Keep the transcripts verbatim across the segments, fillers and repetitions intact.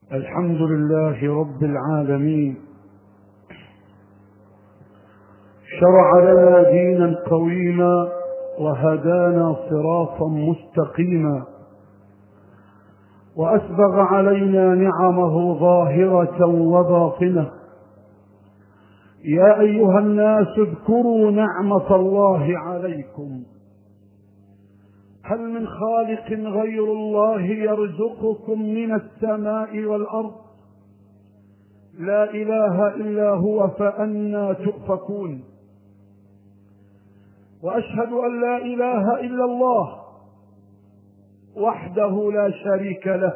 الحمد لله رب العالمين، شرع لنا دينا قويما وهدانا صراطا مستقيما، وأسبغ علينا نعمه ظاهرة وباطنة. يا أيها الناس اذكروا نعمة الله عليكم، هل من خالق غير الله يرزقكم من السماء والأرض؟ لا إله إلا هو، فأنى تؤفكون. وأشهد أن لا إله إلا الله وحده لا شريك له،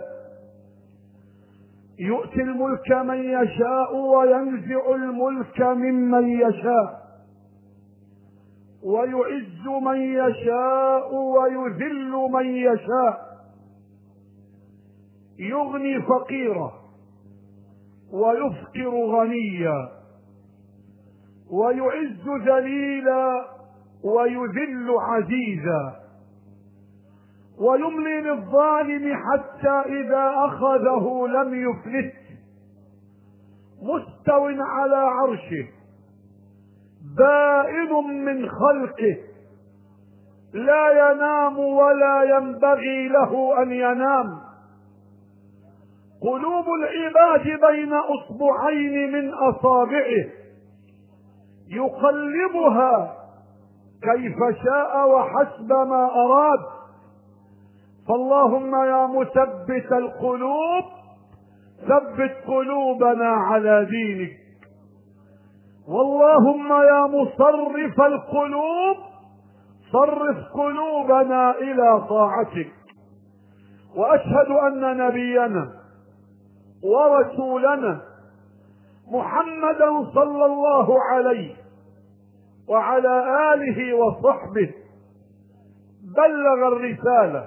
يؤتي الملك من يشاء وينزع الملك ممن يشاء، ويعز من يشاء ويذل من يشاء، يغني فقيرا ويفقر غنيا، ويعز ذليلا ويذل عزيزا، ويملي للظالم حتى إذا أخذه لم يفلت. مستو على عرشه، بائن من خلقه، لا ينام ولا ينبغي له أن ينام. قلوب العباد بين أصبعين من أصابعه، يقلبها كيف شاء وحسب ما أراد. فاللهم يا مثبت القلوب ثبت قلوبنا على دينك، واللهم يا مصرف القلوب صرف قلوبنا إلى طاعتك. وأشهد أن نبينا ورسولنا محمدا صلى الله عليه وعلى آله وصحبه بلغ الرسالة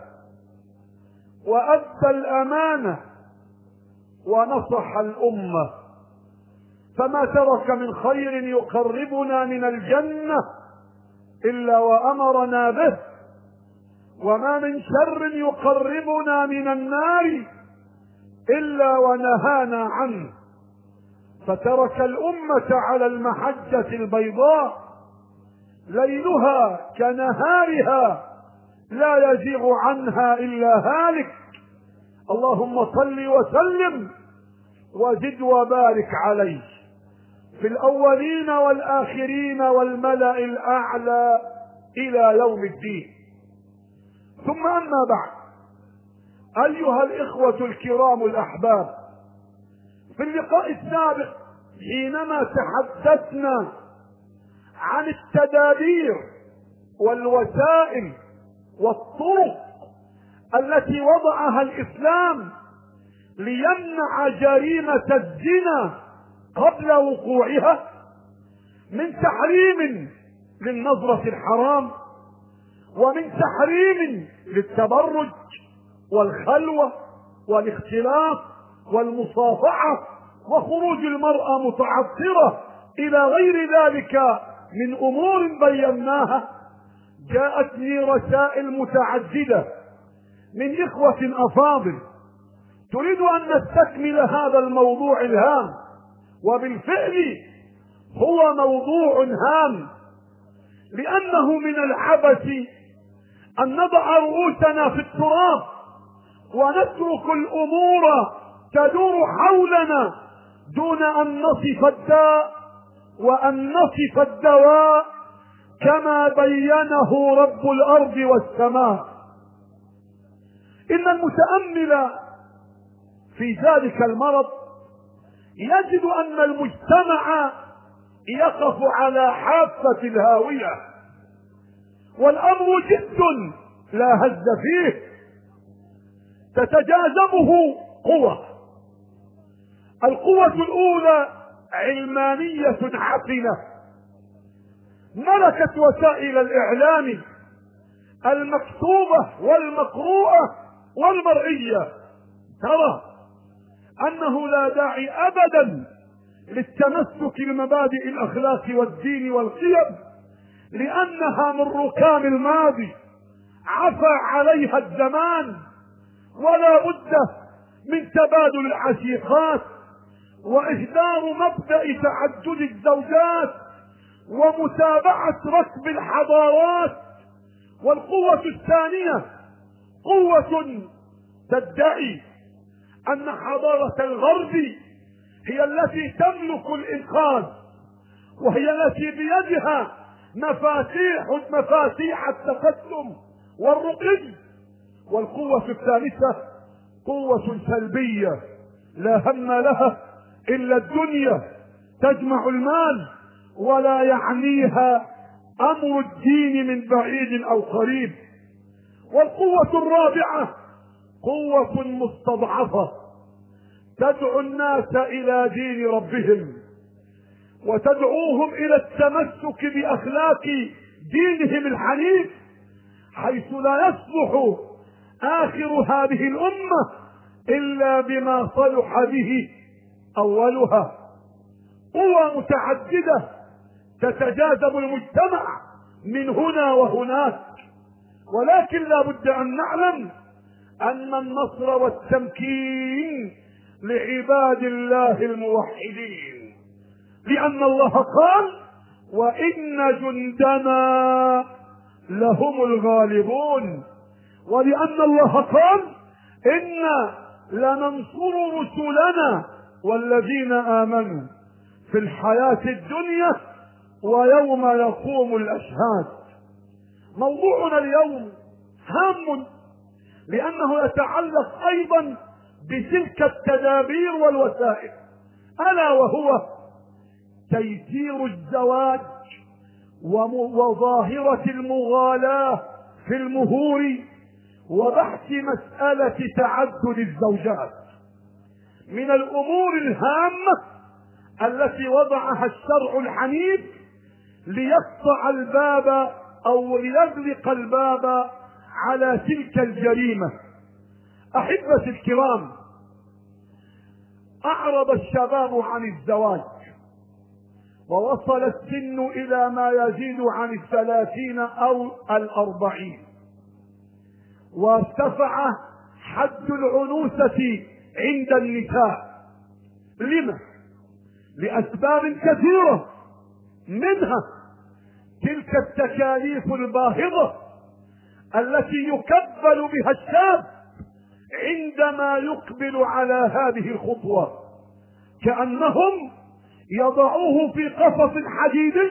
وأدى الأمانة ونصح الأمة، فما ترك من خير يقربنا من الجنة إلا وأمرنا به، وما من شر يقربنا من النار إلا ونهانا عنه. فترك الأمة على المحجة البيضاء ليلها كنهارها لا يزيغ عنها إلا هالك. اللهم صل وسلم وزد وبارك عليه في الأولين والآخرين والملأ الأعلى إلى يوم الدين. ثم أما بعد، أيها الإخوة الكرام الأحباب، في اللقاء السابق حينما تحدثنا عن التدابير والوسائل والطرق التي وضعها الإسلام ليمنع جريمة الزنا قبل وقوعها، من تحريم للنظرة الحرام، ومن تحريم للتبرج والخلوة والاختلاط والمصافحة وخروج المرأة متعطرة إلى غير ذلك من أمور بيناها، جاءتني رسائل متعددة من إخوة أفاضل تريد أن نستكمل هذا الموضوع الهام. وبالفعل هو موضوع هام، لأنه من العبث أن نضع رؤوسنا في التراب ونترك الأمور تدور حولنا دون أن نصف الداء وأن نصف الدواء كما بينه رب الأرض والسماء. إن المتأمل في ذلك المرض يجد أن المجتمع يقف على حافة الهاوية، والأمر جد لا هز فيه، تتجاذبه قوى. القوة الأولى علمانية عفنة ملكت وسائل الإعلام المكتوبة والمقروءة والمرئية، ترى أنه لا داعي أبدا للتمسك بمبادئ الأخلاق والدين والقيم، لأنها من ركام الماضي عفى عليها الزمان، ولا بد من تبادل العشيقات وإهدار مبدأ تعدد الزوجات ومتابعة ركب الحضارات. والقوة الثانية قوة تدعي أن حضارة الغرب هي التي تملك الإنقاذ، وهي التي بيدها مفاتيح مفاتيح التقدم والرقي. والقوة الثالثة قوة سلبية لا هم لها إلا الدنيا، تجمع المال ولا يعنيها أمر الدين من بعيد أو قريب. والقوة الرابعة قوة مستضعفة تدعو الناس إلى دين ربهم وتدعوهم إلى التمسك بأخلاق دينهم الحنيف، حيث لا يصلح آخر هذه الأمة إلا بما صلح به أولها. قوى متعددة تتجاذب المجتمع من هنا وهناك، ولكن لا بد أن نعلم أن النصر والتمكين لعباد الله الموحدين، لأن الله قال: وإن جندنا لهم الغالبون. ولأن الله قال: إنا لننصر رسلنا والذين آمنوا في الحياة الدنيا ويوم يقوم الأشهاد. موضوعنا اليوم هام لأنه يتعلق أيضا بتلك التدابير والوسائل، ألا وهو تيسير الزواج وظاهرة المغالاة في المهور وبحث مسألة تعدد الزوجات. من الأمور الهامة التي وضعها الشرع الحنيف ليقطع الباب أو ليغلق الباب على تلك الجريمة. أحبتي الكرام، أعرض الشباب عن الزواج ووصل السن إلى ما يزيد عن الثلاثين أو الأربعين، وارتفع حد العنوسة عند النساء. لما؟ لأسباب كثيرة، منها تلك التكاليف الباهظة التي يكبل بها الشاب عندما يقبل على هذه الخطوة، كأنهم يضعوه في قفص حديدي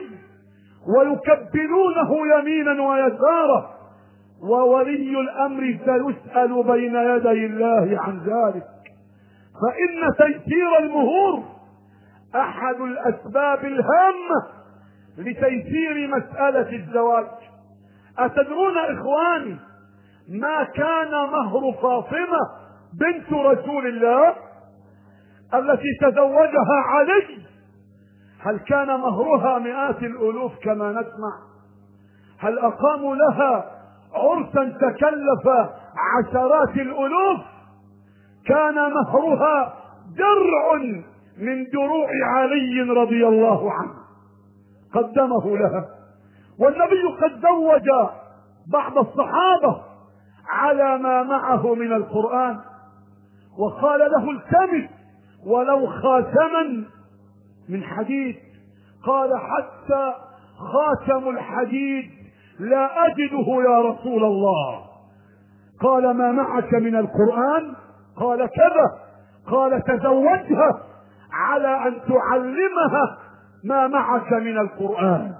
ويكبلونه يمينا ويسارا، وولي الأمر سيسأل بين يدي الله عن ذلك. فإن تيسير المهور أحد الأسباب الهامة لتيسير مسألة الزواج. أتدرون إخواني ما كان مهر فاطمة بنت رسول الله التي تزوجها علي؟ هل كان مهرها مئات الألوف كما نسمع؟ هل أقاموا لها عرسا تكلف عشرات الألوف؟ كان مهرها درع من دروع علي رضي الله عنه قدمه لها. والنبي قد زوج بعض الصحابة على ما معه من القرآن، وقال له: التمس ولو خاتما من حديد. قال: حتى خاتم الحديد لا أجده يا رسول الله. قال: ما معك من القرآن؟ قال: كذا. قال: تزوجها على أن تعلمها ما معك من القرآن.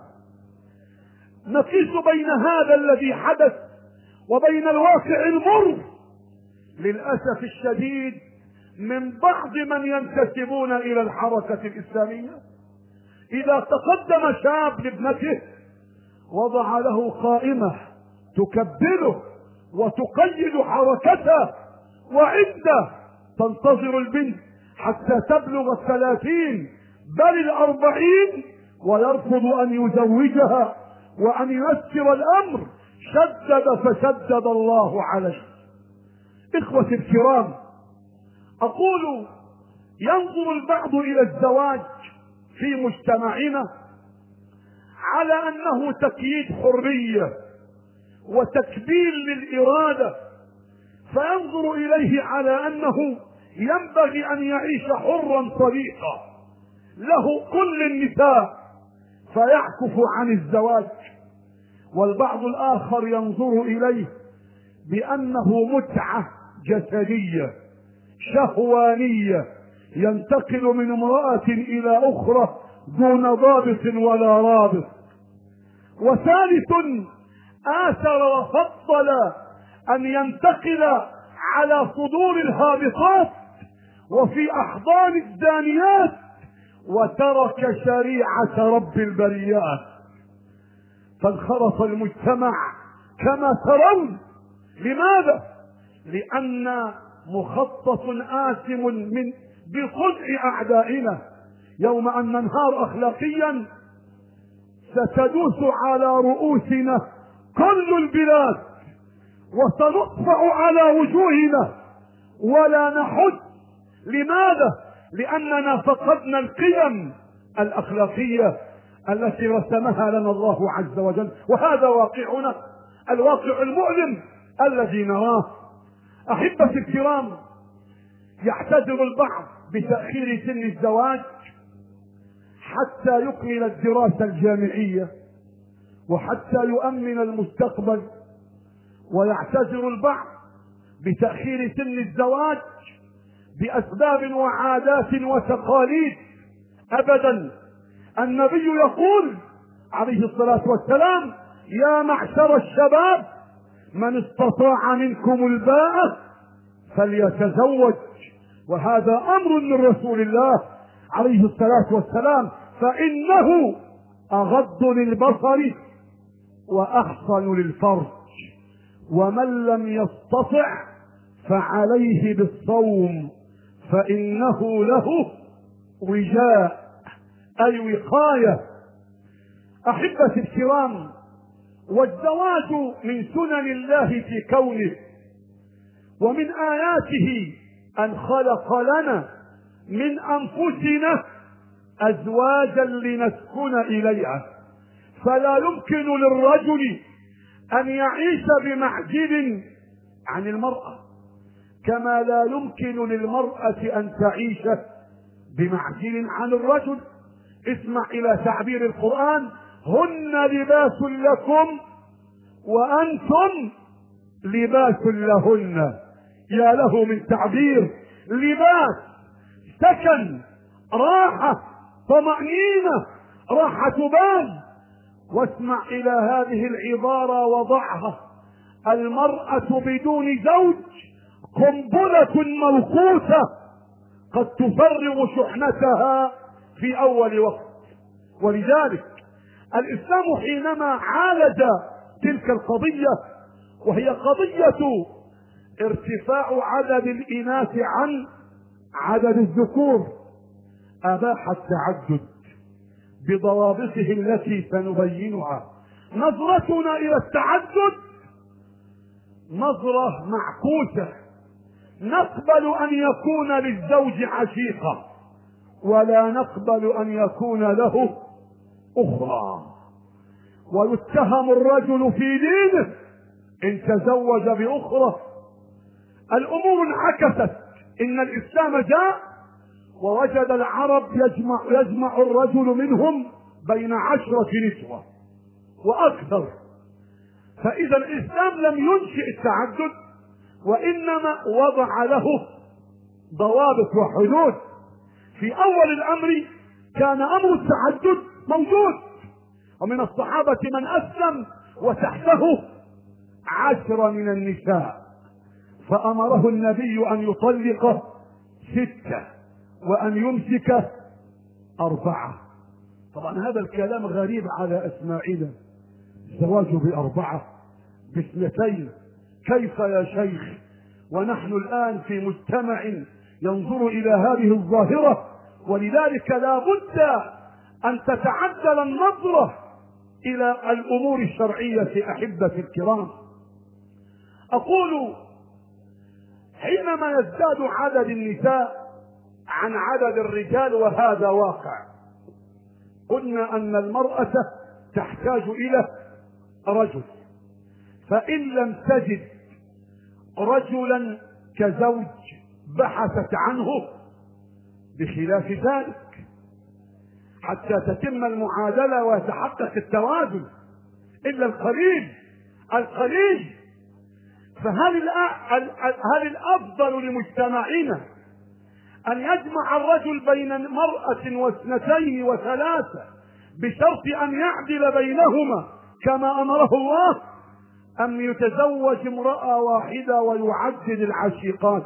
نقيس بين هذا الذي حدث وبين الواقع المر للأسف الشديد من بعض من ينتسبون إلى الحركة الإسلامية. إذا تقدم شاب لابنته وضع له قائمة تكبله وتقيد حركته، وعنده تنتظر البنت حتى تبلغ الثلاثين بل الأربعين ويرفض أن يزوجها وأن ييسر الأمر، شدد فشدد الله عليه. إخوتي الكرام، أقول ينظر البعض إلى الزواج في مجتمعنا على أنه تقييد حرية وتكبيل للإرادة، فينظر إليه على أنه ينبغي أن يعيش حرا طليقا له كل النساء فيعكف عن الزواج، والبعض الآخر ينظر إليه بأنه متعة جسدية شهوانية ينتقل من امرأة إلى أخرى دون ضابط ولا رابط. وثالث آثر وفضل أن ينتقل على صدور الهابطات وفي أحضان الزانيات وترك شريعة رب البريات، فانخرط المجتمع كما ترون. لماذا؟ لأن مخطط آثم من بصدع أعدائنا يوم أن ننهار أخلاقيا ستدوس على رؤوسنا كل البلاد وسنطفأ على وجوهنا ولا نحد. لماذا؟ لأننا فقدنا القيم الأخلاقية التي رسمها لنا الله عز وجل، وهذا واقعنا الواقع المؤلم الذي نراه. أحبتي الكرام، يعتذر البعض بتأخير سن الزواج حتى يكمل الدراسة الجامعية وحتى يؤمن المستقبل، ويعتذر البعض بتأخير سن الزواج بأسباب وعادات وتقاليد. أبدا، النبي يقول عليه الصلاة والسلام: يا معشر الشباب من استطاع منكم الباءة فليتزوج. وهذا أمر من رسول الله عليه الصلاة والسلام، فإنه أغض للبصر وأحصن للفرج، ومن لم يستطع فعليه بالصوم فإنه له وجاء أي وقاية. أحبتي الكرام، والزواج من سنن الله في كونه، ومن آياته أن خلق لنا من أنفسنا أزواجا لنسكن إليها، فلا يمكن للرجل أن يعيش بمعزل عن المرأة كما لا يمكن للمرأة أن تعيش بمعزل عن الرجل. اسمع إلى تعبير القرآن: هن لباس لكم وأنتم لباس لهن. يا له من تعبير! لباس، سكن، راحة، طمأنينة، راحة بال. واسمع إلى هذه العبارة وضعها: المرأة بدون زوج قنبلة موقوتة قد تفرغ شحنتها في أول وقت. ولذلك الإسلام حينما عالج تلك القضية، وهي قضية ارتفاع عدد الإناث عن عدد الذكور، أباح التعدد بضوابطه التي سنبينها. نظرتنا إلى التعدد نظرة معكوسة، نقبل أن يكون للزوج عشيقة ولا نقبل أن يكون له أخرى، ويتهم الرجل في دينه إن تزوج بأخرى. الأمور انعكست، إن الإسلام جاء ووجد العرب يجمع, يجمع الرجل منهم بين عشرة نسوة وأكثر. فإذا الإسلام لم ينشئ التعدد، وإنما وضع له ضوابط وحدود. في أول الأمر كان أمر التعدد موجود، ومن الصحابة من أسلم وتحته عشرة من النساء، فأمره النبي أن يطلق ستة وأن يمسك أربعة. طبعا هذا الكلام غريب على أسماعنا، الزواج بأربعة باثنتين، كيف يا شيخ؟ ونحن الآن في مجتمع ينظر إلى هذه الظاهرة، ولذلك لا بد أن تتعدل النظرة إلى الأمور الشرعية. أحبتي الكرام، أقول حينما يزداد عدد النساء عن عدد الرجال، وهذا واقع، قلنا أن المرأة تحتاج إلى رجل، فإن لم تجد رجلا كزوج بحثت عنه بخلاف ذلك حتى تتم المعادلة ويتحقق التوازن، إلا القليل القليل. فهل هل الأفضل لمجتمعنا أن يجمع الرجل بين مرأة واثنتين وثلاثة بشرط أن يعدل بينهما كما أمره الله، أم يتزوج امرأة واحدة ويعدد العشيقات؟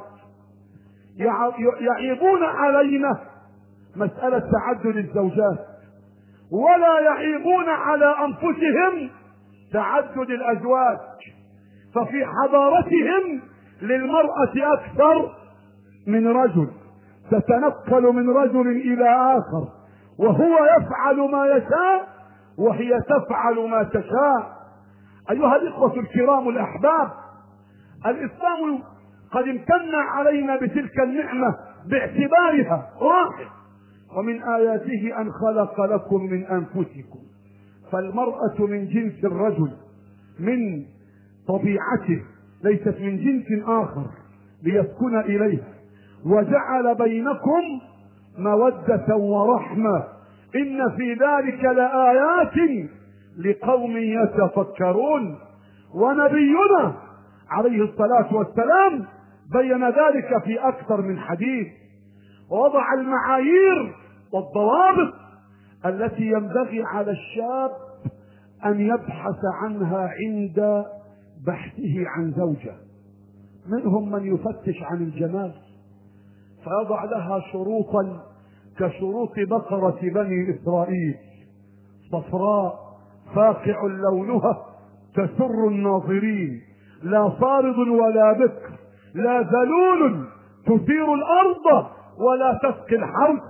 يعيبون علينا مسألة تعدد الزوجات، ولا يعيبون على أنفسهم تعدد الأزواج. ففي حضارتهم للمرأة أكثر من رجل، تتنقل من رجل إلى آخر، وهو يفعل ما يشاء وهي تفعل ما تشاء. أيها الإخوة الكرام الأحباب، الإسلام قد امتن علينا بتلك النعمة باعتبارها واحد، ومن آياته أن خلق لكم من أنفسكم، فالمرأة من جنس الرجل من طبيعته، ليست من جنس آخر ليسكن إليها، وجعل بينكم مودة ورحمة، إن في ذلك لآيات لقوم يتفكرون. ونبينا عليه الصلاة والسلام بين ذلك في أكثر من حديث، ووضع المعايير والضوابط التي ينبغي على الشاب أن يبحث عنها عند بحثه عن زوجة. منهم من يفتش عن الجمال فيضع لها شروطا كشروط بقرة بني إسرائيل، صفراء فاقع لونها تسر الناظرين، لا صارض ولا بكر، لا ذلول تثير الأرض ولا تسقي الحرث،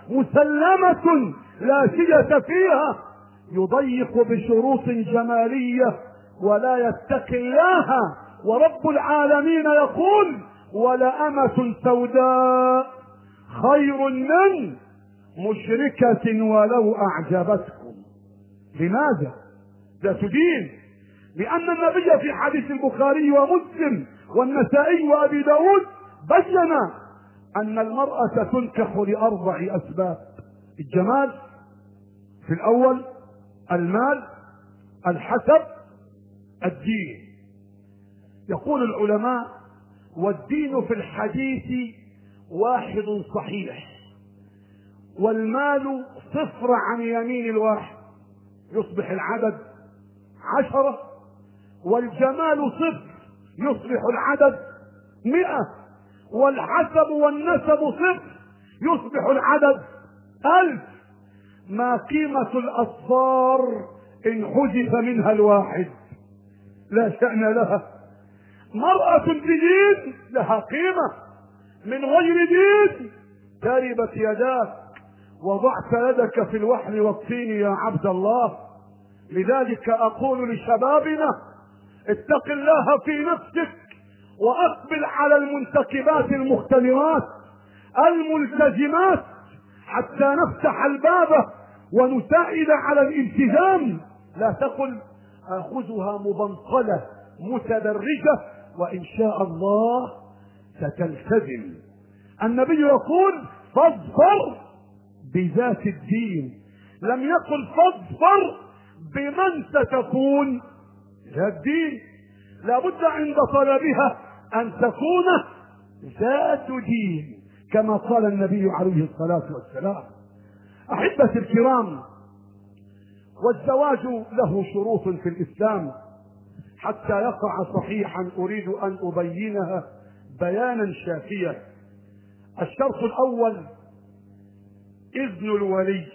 مسلمة لا شية فيها. يضيق بشروط جمالية ولا يتقي الله، ورب العالمين يقول: ولأمة سوداء خير من مشركة ولو أعجبتكم. لماذا؟ ذات دين. لأن النبي في حديث البخاري ومسلم والنسائي وأبي داود بين أن المرأة تنكح لأربع أسباب: الجمال في الأول، المال، الحسب، الدين. يقول العلماء: والدين في الحديث واحد صحيح، والمال صفر عن يمين الواحد يصبح العدد عشرة، والجمال صفر يصبح العدد مئة، والحسب والنسب صفر يصبح العدد ألف. ما قيمة الأصفار إن حذف منها الواحد؟ لا شأن لها. مرأة بدين لها قيمة، من غير دين تربت يداك وضعت يدك في الوحل والطين يا عبد الله. لذلك أقول لشبابنا: اتق الله في نفسك، وأقبل على المنتكبات المختلفات الملتزمات حتى نفتح الباب ونساعد على الالتزام. لا تقل آخذها مبنطلة متدرجة وإن شاء الله ستلتزم. النبي يقول: فاظفر بذات الدين، لم يقل فاظفر بمن ستكون ذات الدين. لابد عند طلبها أن تكون ذات دين كما قال النبي عليه الصلاة والسلام. أحبتي الكرام، والزواج له شروط في الإسلام حتى يقع صحيحا أريد أن أبينها بيانا شافيا. الشرط الأول إذن الولي،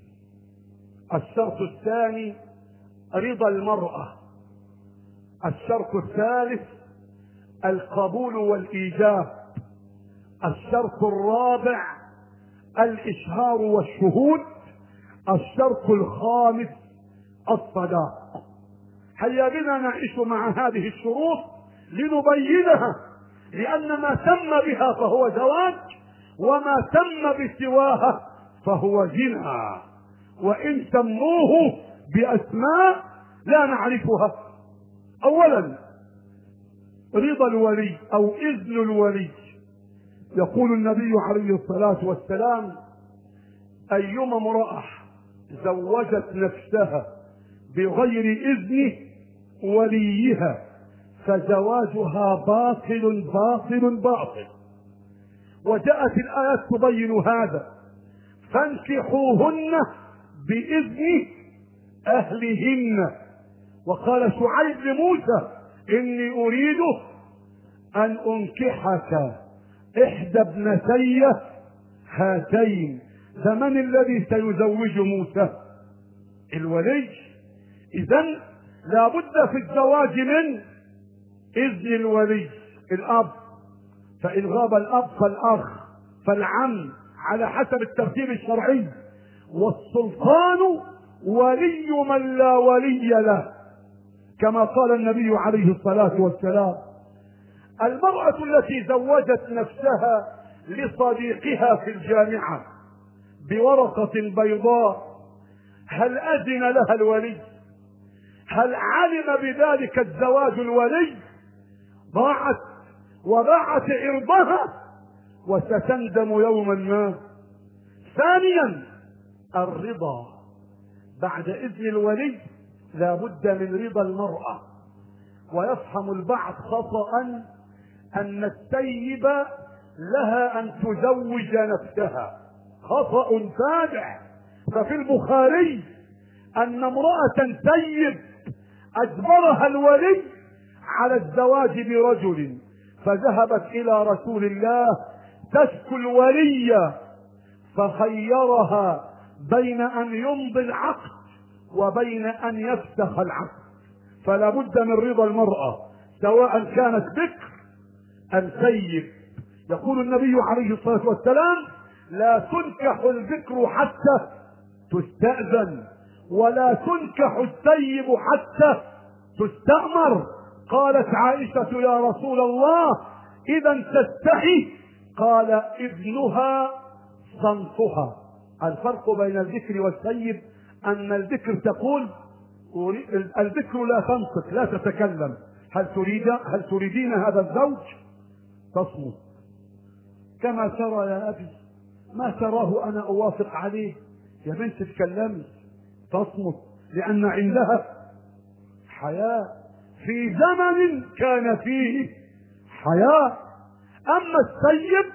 الشرط الثاني رضا المرأة، الشرط الثالث القبول والإيجاب، الشرط الرابع الإشهار والشهود، الشرط الخامس الصداق. هيا بنا نعيش مع هذه الشروط لنبينها، لأن ما تم بها فهو زواج، وما تم بسواها فهو زنا، وإن سموه بأسماء لا نعرفها. أولا رضا الولي أو إذن الولي. يقول النبي عليه الصلاة والسلام: أيما امرأة زوجت نفسها بغير إذن وليها فزواجها باطل باطل باطل. وجاءت الآيات تبين هذا: فانكحوهن بإذن أهلهن. وقال شعيب لموسى: إني أريد أن أنكحك إحدى ابنتي هاتين. فمن الذي سيزوج موسى؟ الولي. إذن لا بد في الزواج من إذن الولي، الأب، فإن غاب الأب فالأخ فالعم على حسب الترتيب الشرعي. والسلطان ولي من لا ولي له، كما قال النبي عليه الصلاة والسلام: المرأة التي زوجت نفسها لصديقها في الجامعة بورقة بيضاء، هل أذن لها الولي؟ هل علم بذلك الزواج الولي؟ ضاعت وضاعت عرضها وستندم يوما ما. ثانيا، الرضا. بعد إذن الولي لا بد من رضا المرأة. ويفهم البعض خطأ أن السيب لها أن تزوج نفسها، خطأ فادح. ففي البخاري أن امرأة سيب أجبرها الولي على الزواج برجل، فذهبت إلى رسول الله تشكو الولي، فخيرها بين أن يمضي العقد وبين أن يفسخ العقد. فلا بد من رضا المرأة سواء كانت بكر أم سيب. يقول النبي عليه الصلاة والسلام: لا تنكح البكر حتى تستأذن، ولا تنكح السيب حتى تستأمر. قالت عائشة: يا رسول الله، إذا تستحي؟ قال: إذنها صنفها. الفرق بين البكر والسيب أن البكر تقول: البكر لا تنطق، لا تتكلم. هل تريد هل تريدين هذا الزوج؟ تصمت. كما ترى يا أبي، ما تراه أنا أوافق عليه. يا بنت تكلمي. تصمت، لأن عندها حياء في زمن كان فيه حياء. أما السيب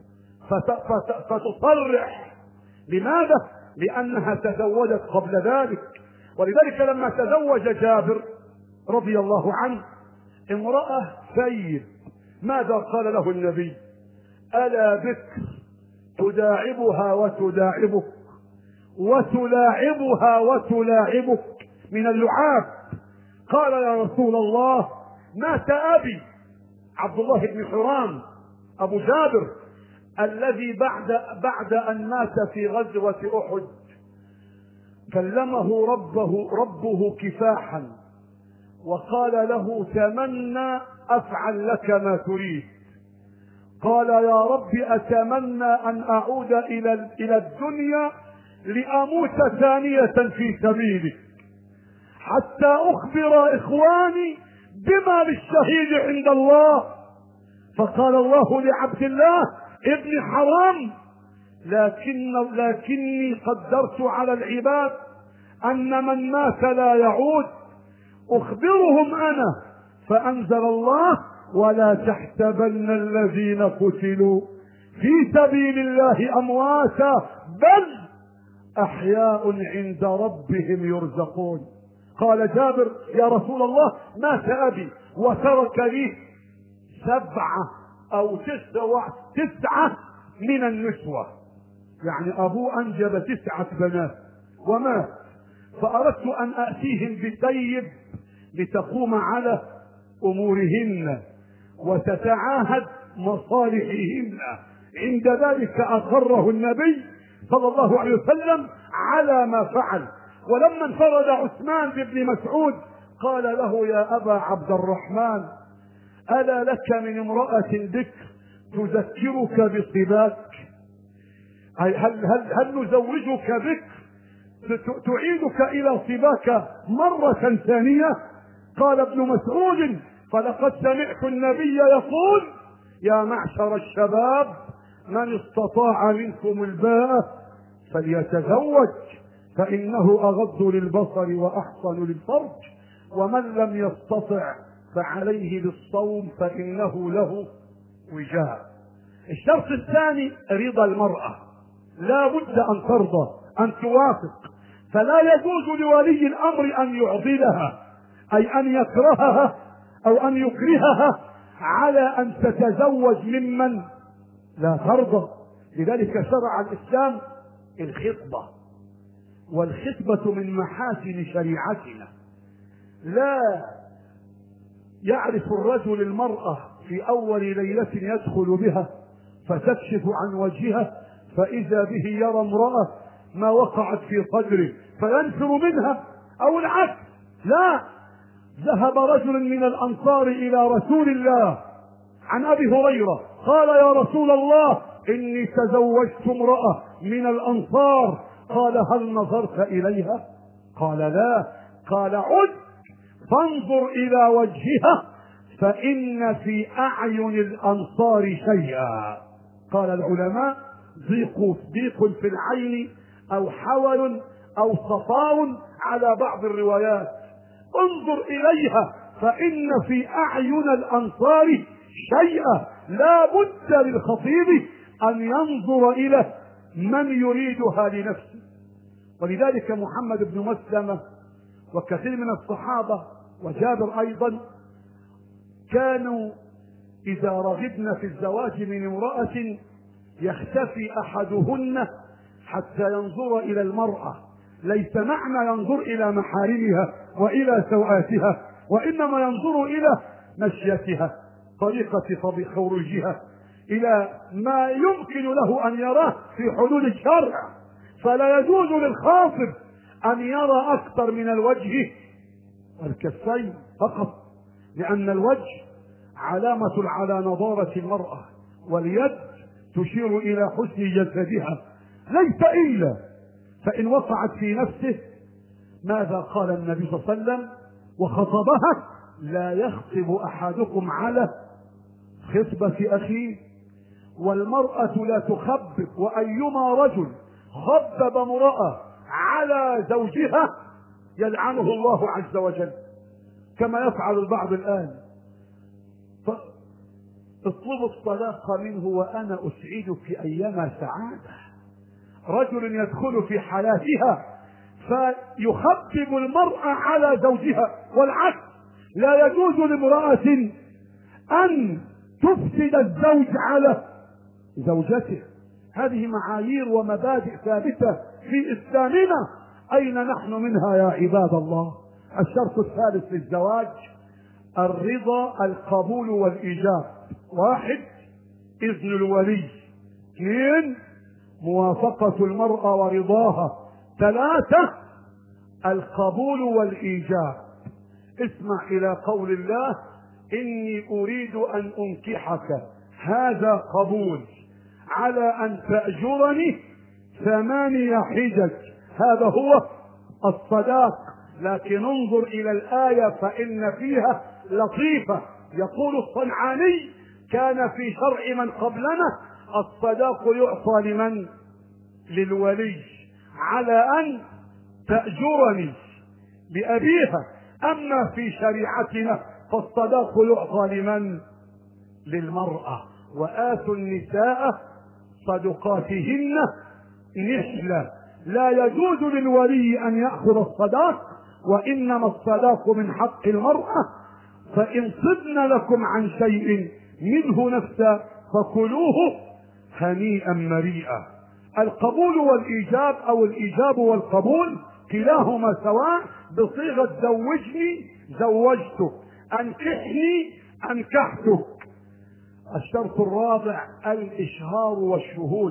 فتصرح. لماذا؟ لأنها تزوجت قبل ذلك. ولذلك لما تزوج جابر رضي الله عنه امرأة سيب، ماذا قال له النبي؟ ألا بكر تداعبها وتداعبك وتلاعبها وتلاعبك، من اللعاب. قال: يا رسول الله، مات أبي عبد الله بن حرام أبو جابر الذي بعد بعد أن مات في غزوة أحد كلمه ربه ربه كفاحا وقال له: تمنى أفعل لك ما تريد. قال: يا رب، أتمنى أن أعود إلى إلى الدنيا لأموت ثانية في سبيلك حتى أخبر إخواني بما للشهيد عند الله. فقال الله لعبد الله ابن حرام: لكن لكني قدرت على العباد أن من مات لا يعود، أخبرهم أنا. فأنزل الله: ولا تحسبن الذين قتلوا في سبيل الله أمواتا بل أحياء عند ربهم يرزقون. قال جابر: يا رسول الله، مات أبي وترك لي سبعة أو تسعة, تسعة من النسوة، يعني أبوه أنجب تسعة بنات ومات. فأردت أن أتيهم بسيب لتقوم على أمورهن وتتعاهد مصالحهن. عند ذلك أقره النبي صلى الله عليه وسلم على ما فعل. ولما انفرد عثمان بن مسعود قال له: يا أبا عبد الرحمن، ألا لك من امرأة بكر تذكرك بصباك؟ هل, هل, هل نزوجك بكر تعيدك إلى صباك مرة ثانية؟ قال ابن مسعود: فلقد سمعت النبي يقول: يا معشر الشباب من استطاع منكم الباءة فليتزوج فإنه أغض للبصر وأحصن للفرج، ومن لم يستطع فعليه بالصوم فإنه له وجاء. الشرط الثاني رضا المرأة، لا بد أن ترضى أن توافق، فلا يجوز لولي الأمر أن يعضلها أي أن يكرهها أو أن يكرهها على أن تتزوج ممن لا ترضى. لذلك شرع الإسلام الخطبة، والخطبة من محاسن شريعتنا. لا يعرف الرجل المرأة في أول ليلة يدخل بها فتكشف عن وجهها فإذا به يرى امرأة ما وقعت في صدره فينفر منها أو العكس. لا، ذهب رجل من الأنصار إلى رسول الله عن أبي هريرة قال يا رسول الله إني تزوجت امرأة من الأنصار، قال هل نظرت إليها؟ قال لا. قال عد فانظر إلى وجهها فإن في أعين الأنصار شيئا. قال العلماء ضيق ضيق في العين أو حول أو صفاء على بعض الروايات. انظر إليها فإن في أعين الأنصار شيئا. لا بد للخطيب أن ينظر إلى من يريدها لنفسه. ولذلك محمد بن مسلمة وكثير من الصحابة وجابر أيضا كانوا إذا رغبن في الزواج من امرأة يختفي أحدهن حتى ينظر إلى المرأة. ليس معنى ينظر إلى محارمها وإلى سوآتها، وإنما ينظر إلى مشيتها، طريقة خروجها، إلى ما يمكن له أن يراه في حدود الشرع. فلا يجوز للخاطب أن يرى أكثر من الوجه والكفين فقط، لأن الوجه علامة على نضارة المرأة، واليد تشير إلى حسن جسدها ليس إلا. فإن وقعت في نفسه ماذا قال النبي صلى الله عليه وسلم وخطبها؟ لا يخطب أحدكم على خطبة أخيه، والمرأة لا تخبب، وأيما رجل خبب امرأة على زوجها يلعنه الله عز وجل كما يفعل البعض الآن. اطلبوا الطلاق منه وأنا أسعدك أيما سعادة. رجل يدخل في حالاتها فيخبب المرأة على زوجها، والعكس. لا يجوز لامرأة أن تفسد الزوج على زوجته. هذه معايير ومبادئ ثابتة في إسلامنا، أين نحن منها يا عباد الله؟ الشرط الثالث للزواج الرضا، القبول والإيجاب. واحد إذن الولي، اثنين موافقة المرأة ورضاها، ثلاثة القبول والإيجاب. اسمع إلى قول الله إني أريد أن أنكحك، هذا قبول، على أن تأجرني ثمانية حجج، هذا هو الصداق. لكن انظر إلى الآية فإن فيها لطيفة. يقول الصنعاني كان في شرع من قبلنا الصداق يعطى لمن؟ للولي، على أن تأجرني بأبيها. أما في شريعتنا فالصداق يعطى لمن؟ للمرأة. وآتوا النساء صدقاتهن نحلة. لا يجوز للولي أن يأخذ الصداق، وإنما الصداق من حق المرأة. فإن صدن لكم عن شيء منه نفسا فكلوه هنيئا مريئا. القبول والإيجاب أو الإيجاب والقبول كلاهما سواء بصيغة زوجني زوجتك، أنكحني أنكحتك. الشرط الرابع الإشهار والشهود.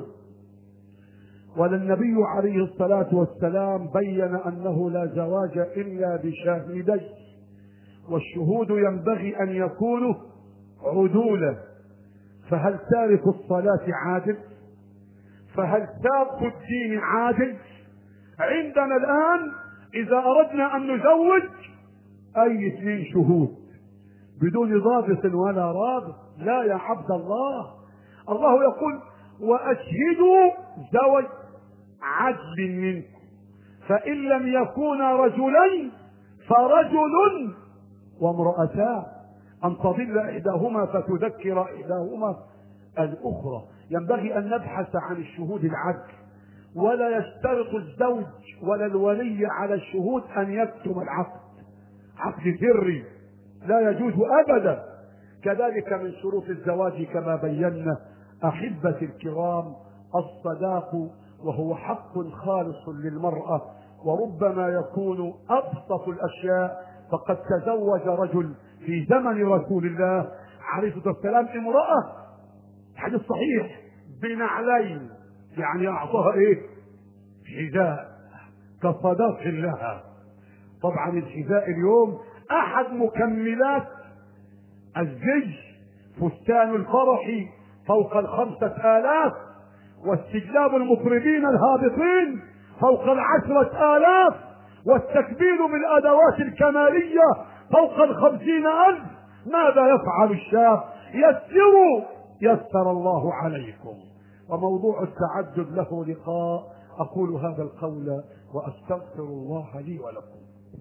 وللنبي عليه الصلاة والسلام بين أنه لا زواج إلا بشاهدين، والشهود ينبغي أن يكونوا عدولا. فهل تارك الصلاة عادل؟ فهل تارك الدين عادل؟ عندنا الآن إذا أردنا أن نزوج أي اثنين شهود بدون ضابط ولا رابط لا يا عبد الله، الله يقول وأشهدوا ذوي عدل منكم، فإن لم يكونا رجلين فرجل وامرأتان أن تضل إحداهما فتذكر إحداهما الأخرى. ينبغي أن نبحث عن الشهود العدل، ولا يشترط الزوج ولا الولي على الشهود أن يكتم العقد، عقد سري لا يجوز أبدا. كذلك من شروط الزواج كما بينا أحبة الكرام الصداق، وهو حق خالص للمرأة، وربما يكون أبسط الأشياء. فقد تزوج رجل في زمن رسول الله عليه الصلاة والسلام امرأة، حديث صحيح، بنعلين، يعني أعطاها إيه؟ حذاء كصداق لها. طبعا الحذاء اليوم أحد مكملات الزج، فستان الفرح فوق الخمسة آلاف، واستجلاب المطربين الهابطين فوق العشرة آلاف، والتكبير بالأدوات الكمالية فوق الخمسين ألف. ماذا يفعل الشاب؟ يسروا يسر الله عليكم. وموضوع التعدد له لقاء. أقول هذا القول وأستغفر الله لي ولكم.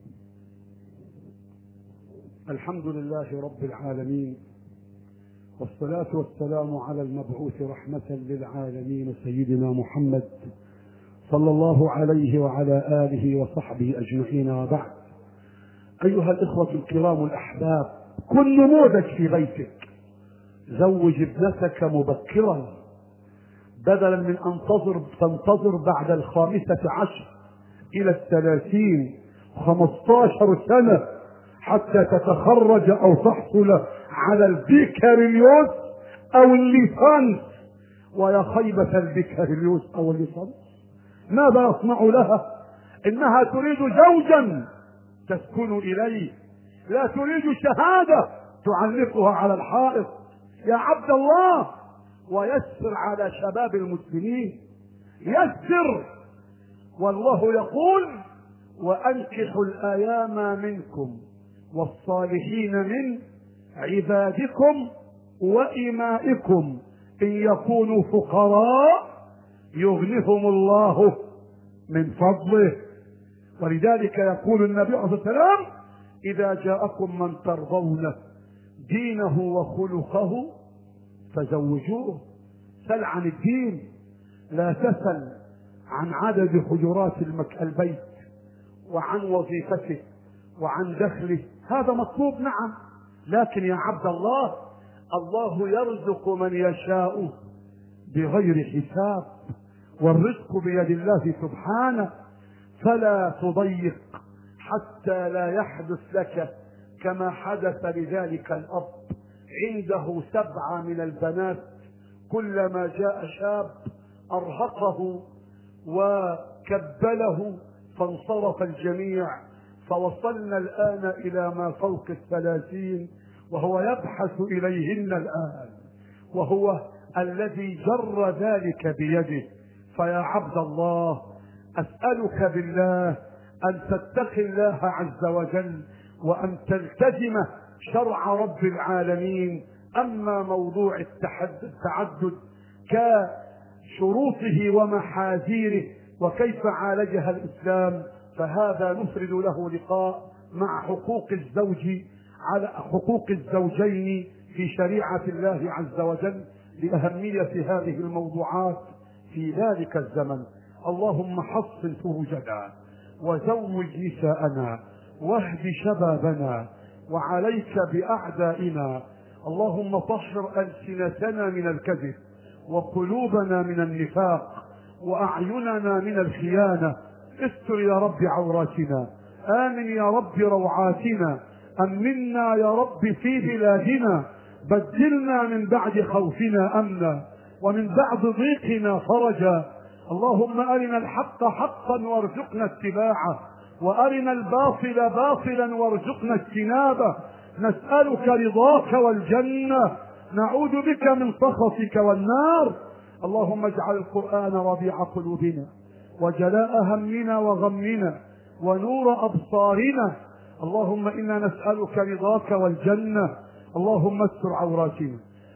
الحمد لله رب العالمين، والصلاة والسلام على المبعوث رحمة للعالمين سيدنا محمد صلى الله عليه وعلى آله وصحبه أجمعين، وبعد. أيها الإخوة الكرام الأحباب، كن نموذج في بيتك. زوج ابنتك مبكرا بدلا من أن تنتظر بعد الخامسة عشر إلى الثلاثين خمسطاشر سنة حتى تتخرج أو تحصل على البكالوريوس أو الليسانس. ويا خيبة البكالوريوس أو الليسانس، ماذا يصنع لها؟ إنها تريد زوجا تسكن إليه، لا تريد شهادة تعلقها على الحائط. يا عبد الله، ويسر على شباب المسلمين، يسر. والله يقول وأنكحوا الأيام منكم والصالحين من عبادكم وإمائكم إن يكونوا فقراء يغنهم الله من فضله. ولذلك يقول النبي عليه الصلاة والسلام إذا جاءكم من ترضون دينه وخلقه فزوجوه. سل عن الدين، لا تسل عن عدد حجرات البيت وعن وظيفته وعن دخله، هذا مطلوب نعم، لكن يا عبد الله، الله يرزق من يشاء بغير حساب، والرزق بيد الله سبحانه، فلا تضيق حتى لا يحدث لك كما حدث لذلك الأب عنده سبعة من البنات، كلما جاء شاب أرهقه وكبله فانصرف الجميع، فوصلنا الآن إلى ما فوق الثلاثين وهو يبحث إليهن الآن، وهو الذي جر ذلك بيده. فيا عبد الله، أسألك بالله أن تتقي الله عز وجل وأن تلتزم شرع رب العالمين. أما موضوع التعدد كشروطه ومحاذيره وكيف عالجها الإسلام فهذا نفرد له لقاء مع حقوق الزوج على حقوق الزوجين في شريعة الله عز وجل لأهمية هذه الموضوعات في ذلك الزمن. اللهم حصن فروجنا وزوج نساءنا واهد شبابنا وعليك بأعدائنا. اللهم طهر ألسنتنا من الكذب وقلوبنا من النفاق وأعيننا من الخيانة. استر يا رب عوراتنا، آمن يا رب روعاتنا، أمنا يا رب في بلادنا، بدلنا من بعد خوفنا أمنا ومن بعد ضيقنا فرجا. اللهم أرنا الحق حقا وارزقنا اتباعه، وأرنا الباطل باطلا وارزقنا اجتنابه. نسألك رضاك والجنة، نعوذ بك من سخطك والنار. اللهم اجعل القرآن ربيع قلوبنا وجلاء همنا وغمنا ونور أبصارنا. اللهم إنا نسألك رضاك والجنة. اللهم استر عوراتنا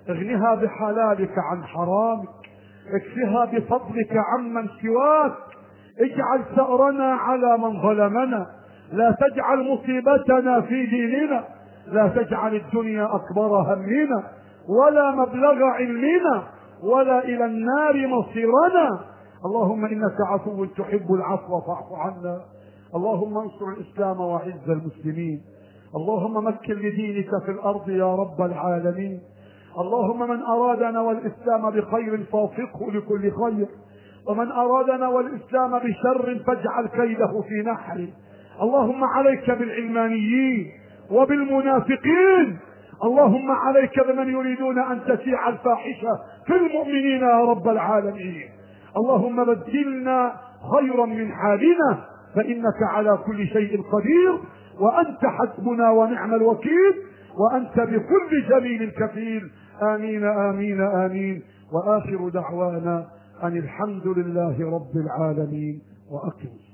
اغنها بحلالك عن حرامك، اكفها بفضلك عمن سواك، اجعل ثأرنا على من ظلمنا، لا تجعل مصيبتنا في ديننا، لا تجعل الدنيا أكبر همنا ولا مبلغ علمنا ولا إلى النار مصيرنا. اللهم إنك عفو تحب العفو فاعف عنا. اللهم انصر الإسلام وأعز المسلمين. اللهم مكن لدينك في الأرض يا رب العالمين. اللهم من أرادنا والإسلام بخير فوفقه لكل خير، ومن أرادنا والإسلام بشر فاجعل كيده في نحره. اللهم عليك بالعلمانيين وبالمنافقين، اللهم عليك بمن يريدون أن تشيع الفاحشة في المؤمنين يا رب العالمين. اللهم بدلنا خيرا من حالنا فإنك على كل شيء قدير، وأنت حسبنا ونعم الوكيل، وأنت بكل جميل كفيل. آمين آمين آمين. وآخر دعوانا أن الحمد لله رب العالمين. وأقم